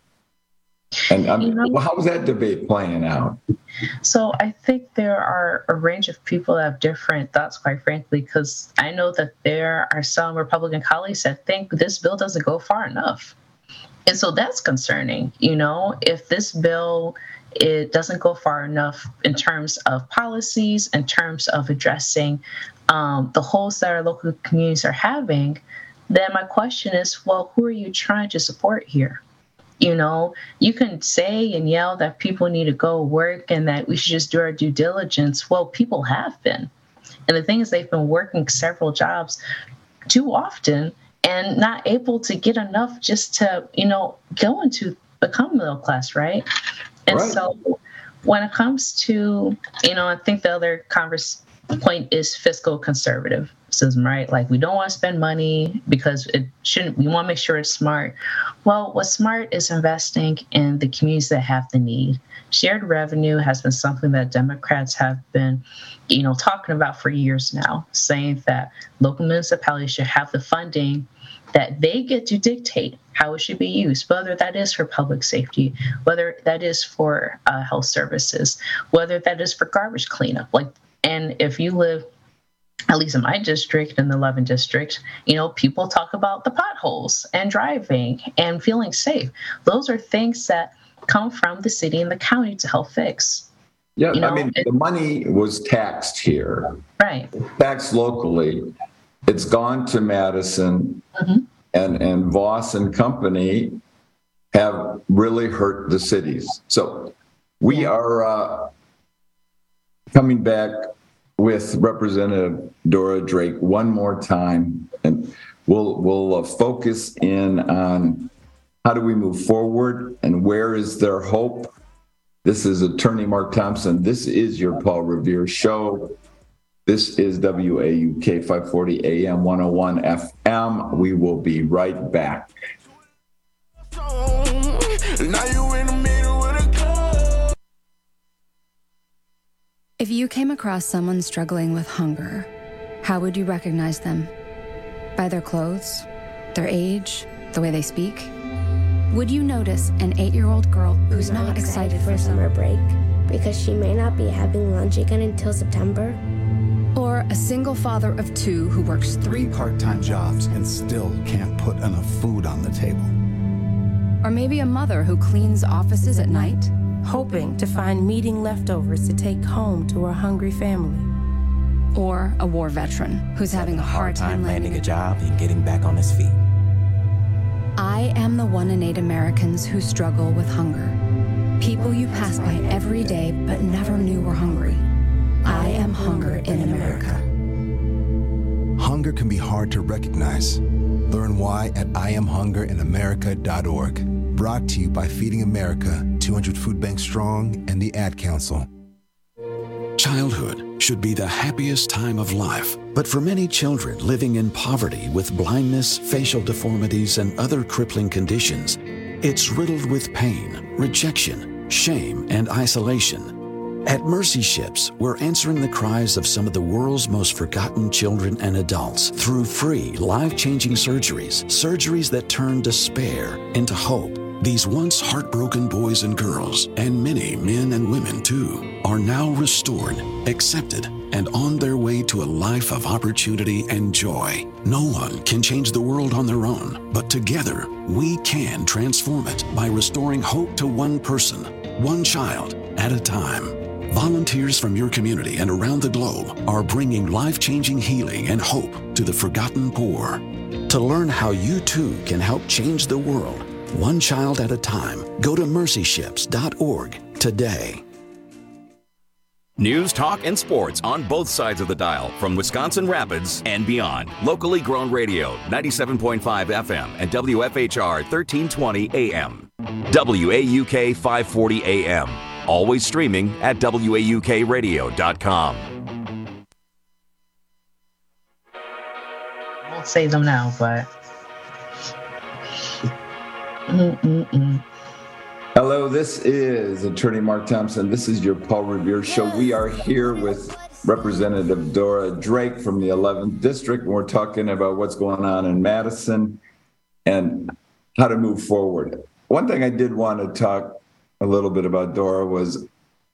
And I mean, you know, how's that debate playing out? So I think there are a range of people that have different thoughts, quite frankly, because I know that there are some Republican colleagues that think this bill doesn't go far enough. And so that's concerning, you know, if this bill, it doesn't go far enough in terms of policies, in terms of addressing um, the holes that our local communities are having, then my question is, well, who are you trying to support here? You know, you can say and yell that people need to go work and that we should just do our due diligence. Well, people have been. And the thing is, they've been working several jobs too often and not able to get enough just to, you know, go into become middle class, right? And right. so when it comes to, you know, I think the other converse point is fiscal conservatism, right? Like we don't want to spend money because it shouldn't, we want to make sure it's smart. Well, what's smart is investing in the communities that have the need. Shared revenue has been something that Democrats have been, you know, talking about for years now, saying that local municipalities should have the funding that they get to dictate how it should be used, whether that is for public safety, whether that is for uh, health services, whether that is for garbage cleanup. Like, and if you live, at least in my district, in the eleventh district, you know, people talk about the potholes and driving and feeling safe. Those are things that come from the city and the county to help fix. Yeah, you know, I mean, it, the money was taxed here, right? Taxed locally. It's gone to Madison, mm-hmm. and, and Voss and company have really hurt the cities. So we are uh, coming back with Representative Dora Drake one more time, and we'll we'll uh, focus in on how do we move forward and where is there hope. This is Attorney Mark Thompson. This is your Paul Revere Show. This is W A U K five forty A M one oh one F M. We will be right back. If you came across someone struggling with hunger, how would you recognize them? By their clothes, their age, the way they speak? Would you notice an eight-year-old girl who's not, not excited, excited for summer break because she may not be having lunch again until September? Or a single father of two who works three part-time jobs and still can't put enough food on the table? Or maybe a mother who cleans offices at night, hoping to find meeting leftovers to take home to her hungry family. Or a war veteran who's having a hard time landing a job and getting back on his feet. I am the one in eight Americans who struggle with hunger. People you pass by every day but never knew were hungry. I am hunger in America. Hunger can be hard to recognize. Learn why at I am hunger in America dot org. Brought to you by Feeding America, two hundred Food Bank Strong, and the Ad Council. Childhood should be the happiest time of life, but for many children living in poverty with blindness, facial deformities, and other crippling conditions, it's riddled with pain, rejection, shame, and isolation. At Mercy Ships, we're answering the cries of some of the world's most forgotten children and adults through free, life-changing surgeries, surgeries that turn despair into hope. These once heartbroken boys and girls, and many men and women too, are now restored, accepted, and on their way to a life of opportunity and joy. No one can change the world on their own, but together we can transform it by restoring hope to one person, one child at a time. Volunteers from your community and around the globe are bringing life-changing healing and hope to the forgotten poor. To learn how you too can help change the world, one child at a time, go to mercy ships dot org today. News, talk, and sports on both sides of the dial from Wisconsin Rapids and beyond. Locally grown radio, ninety-seven point five F M and W F H R thirteen twenty A M. W A U K five forty A M. Always streaming at W A U K radio dot com. I won't say them now, but... Mm-mm-mm. Hello, this is Attorney Mark Thompson. This is your Paul Revere Show. We are here with Representative Dora Drake from the eleventh District, and we're talking about what's going on in Madison and how to move forward. One thing I did want to talk a little bit about, Dora, was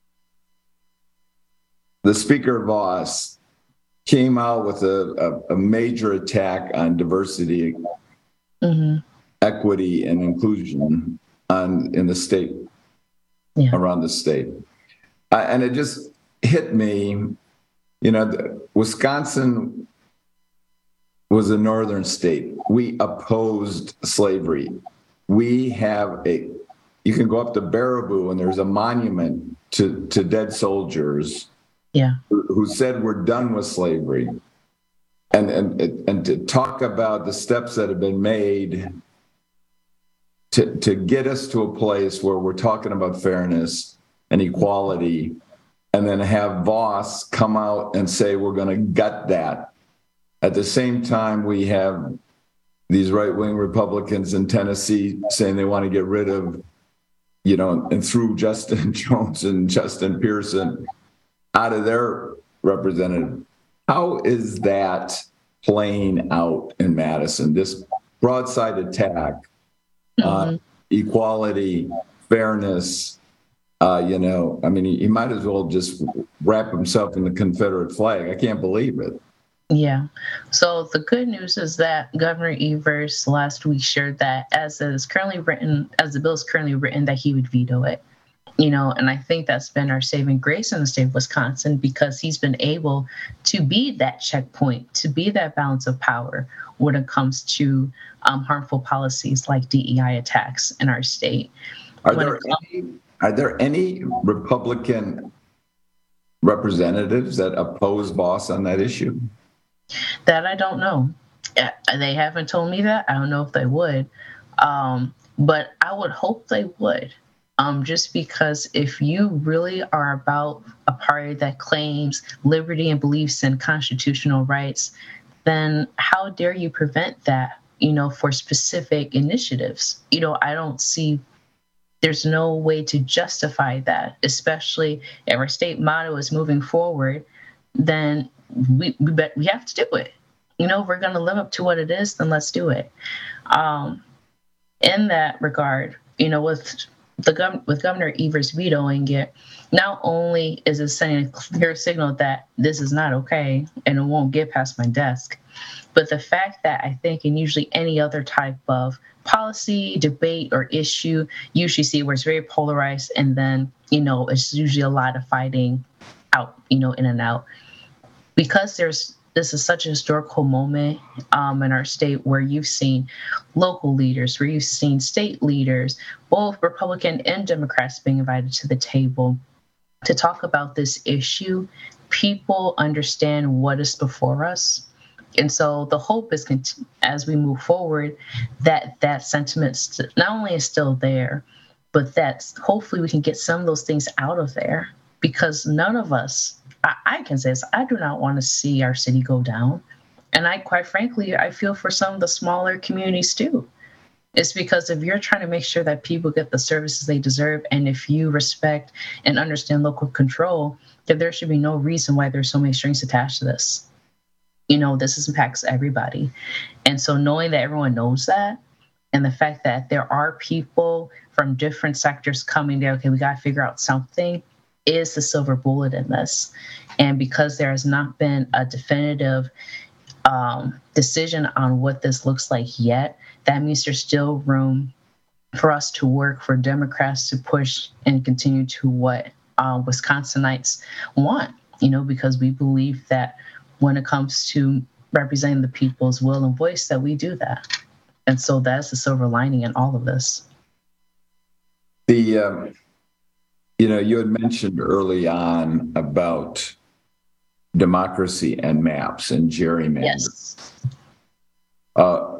the Speaker Voss came out with a, a, a major attack on diversity, mm-hmm. equity, and inclusion on in the state, yeah. around the state. Uh, and it just hit me, you know, the, Wisconsin was a northern state. We opposed slavery. We have a, you can go up to Baraboo and there's a monument to, to dead soldiers yeah. who, who said we're done with slavery. And, and, and to talk about the steps that have been made to, to get us to a place where we're talking about fairness and equality, and then have Voss come out and say we're going to gut that. At the same time, we have these right-wing Republicans in Tennessee saying they want to get rid of, you know, and threw Justin Jones and Justin Pearson out of their representative. How is that playing out in Madison? This broadside attack on uh, equality, fairness, uh, you know, I mean, he, he might as well just wrap himself in the Confederate flag. I can't believe it. Yeah. So the good news is that Governor Evers last week shared that as it is currently written, as the bill is currently written, that he would veto it. You know, and I think that's been our saving grace in the state of Wisconsin, because he's been able to be that checkpoint, to be that balance of power when it comes to um, harmful policies like D E I attacks in our state. Are there any, are there any Republican representatives that oppose Voss on that issue? That I don't know. They haven't told me that. I don't know if they would. Um, but I would hope they would. Um, just because if you really are about a party that claims liberty and believes in constitutional rights, then how dare you prevent that, you know, for specific initiatives? You know, I don't see, there's no way to justify that, especially if our state motto is moving forward, then we we, bet, we have to do it. You know, if we're going to live up to what it is, then let's do it. Um, in that regard, you know, with the gov- with Governor Evers vetoing it, not only is it sending a clear signal that this is not okay and it won't get past my desk, but the fact that I think in usually any other type of policy, debate, or issue, you usually see where it's very polarized, and then, you know, it's usually a lot of fighting out, you know, in and out. Because there's this is such a historical moment um, in our state where you've seen local leaders, where you've seen state leaders, both Republican and Democrats being invited to the table to talk about this issue. People understand what is before us. And so the hope is, as we move forward, that that sentiment st- not only is still there, but that hopefully we can get some of those things out of there, because none of us, I, I can say this, I do not want to see our city go down. And I, quite frankly, I feel for some of the smaller communities too. It's because if you're trying to make sure that people get the services they deserve, and if you respect and understand local control, then there should be no reason why there's so many strings attached to this. You know, this impacts everybody. And so knowing that everyone knows that, and the fact that there are people from different sectors coming there, okay, we got to figure out something, is the silver bullet in this. And because there has not been a definitive um, decision on what this looks like yet, that means there's still room for us to work, for Democrats to push and continue to what uh, Wisconsinites want, you know, because we believe that when it comes to representing the people's will and voice, that we do that. And so that's the silver lining in all of this. The, um, you know, you had mentioned early on about democracy and maps and gerrymandering. Yes. Uh,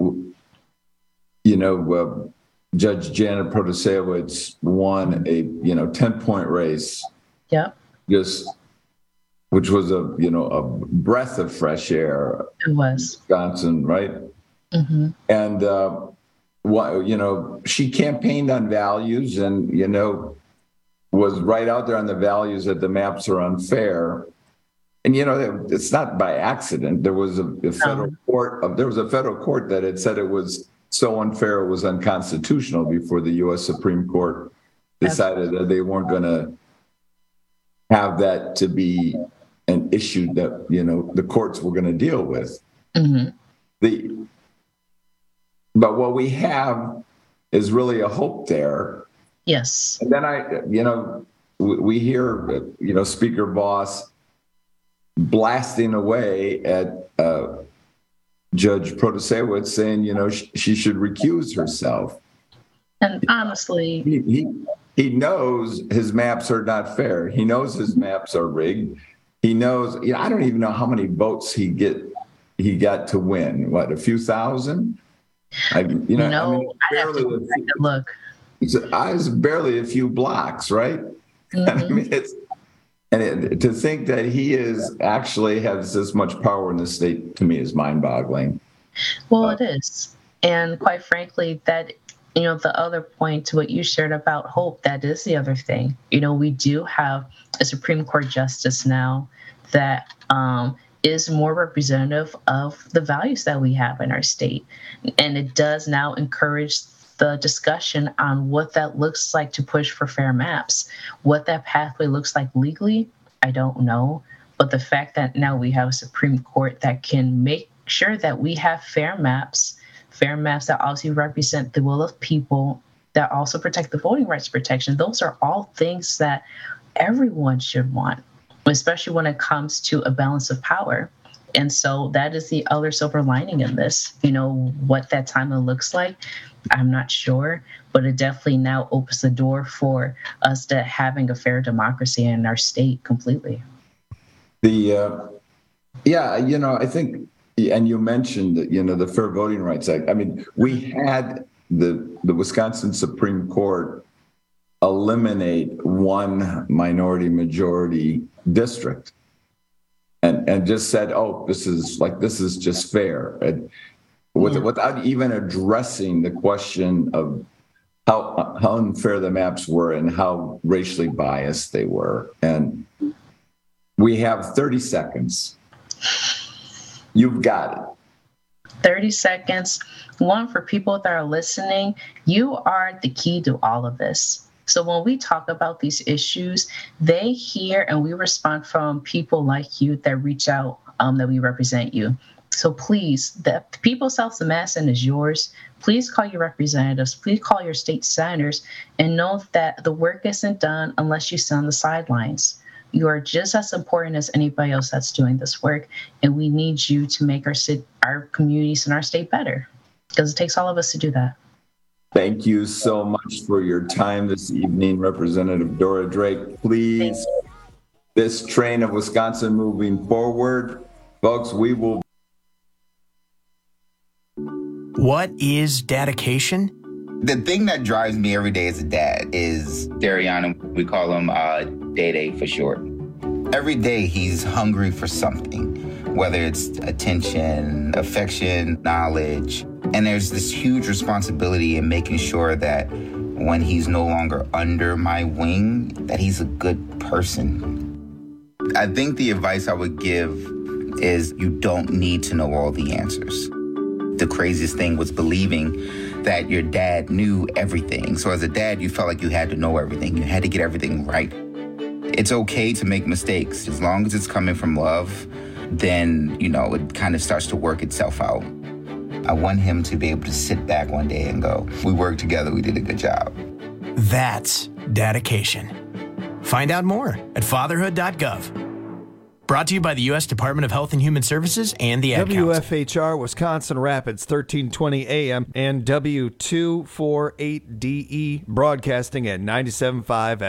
you know, uh, Judge Janet Protasiewicz won a, you know, ten-point race. Yeah. Just, which was a, you know, a breath of fresh air. It was. Wisconsin, right? Mm-hmm. And, uh, what, you know, she campaigned on values and, you know, was right out there on the values that the maps are unfair. And, you know, it's not by accident. There was a, a federal no. court, uh, there was a federal court that had said it was so unfair it was unconstitutional before the U S Supreme Court decided Absolutely. that they weren't going to have that to be an issue that, you know, the courts were going to deal with. Mm-hmm. The, but what we have is really a hope there. Yes. And then I, you know, we, we hear, you know, Speaker Voss blasting away at uh, Judge Protasiewicz saying, you know, sh- she should recuse herself. And honestly, he, he he knows his maps are not fair. He knows his maps are rigged. He knows, you know, I don't even know how many votes he get he got to win. What, a few thousand? I, you know, no, I mean, I have to go back and look. It's, it's barely a few blocks, right? Mm-hmm. I mean, it's and it, to think that he is actually has this much power in the state, to me, is mind-boggling. Well, uh, it is, and quite frankly, that. You know, the other point to what you shared about hope, that is the other thing. You know, we do have a Supreme Court justice now that um, is more representative of the values that we have in our state. And it does now encourage the discussion on what that looks like to push for fair maps. What that pathway looks like legally, I don't know. But the fact that now we have a Supreme Court that can make sure that we have fair maps, fair maps that obviously represent the will of people, that also protect the voting rights protection. Those are all things that everyone should want, especially when it comes to a balance of power. And so that is the other silver lining in this. You know, what that timeline looks like, I'm not sure, but it definitely now opens the door for us to having a fair democracy in our state completely. The, uh, yeah, you know, I think, and you mentioned, you know, the Fair Voting Rights Act. I mean, we had the the Wisconsin Supreme Court eliminate one minority majority district, and and just said, oh, this is like this is just fair, and with, yeah. without even addressing the question of how how unfair the maps were and how racially biased they were. And we have thirty seconds. You've got it. thirty seconds. One, for people that are listening, you are the key to all of this. So when we talk about these issues, they hear and we respond from people like you that reach out, um, that we represent you. So please, the People's House of Madison is yours. Please call your representatives. Please call your state senators and know that the work isn't done unless you sit on the sidelines. You are just as important as anybody else that's doing this work, and we need you to make our city, our communities and our state better, because it takes all of us to do that. Thank you so much for your time this evening, Representative Dora Drake. Please, this train of Wisconsin moving forward. Folks, we will. What is dedication? The thing that drives me every day as a dad is Dariana. We call him uh, Day-Day for short. Every day he's hungry for something, whether it's attention, affection, knowledge. And there's this huge responsibility in making sure that when he's no longer under my wing, that he's a good person. I think the advice I would give is you don't need to know all the answers. The craziest thing was believing that your dad knew everything. So as a dad, you felt like you had to know everything. You had to get everything right. It's okay to make mistakes. As long as it's coming from love, then, you know, it kind of starts to work itself out. I want him to be able to sit back one day and go, we worked together, we did a good job. That's dedication. Find out more at fatherhood dot gov. Brought to you by the U S Department of Health and Human Services and the Ad Council. W F H R Wisconsin Rapids, thirteen twenty A M and W two forty-eight D E broadcasting at ninety-seven point five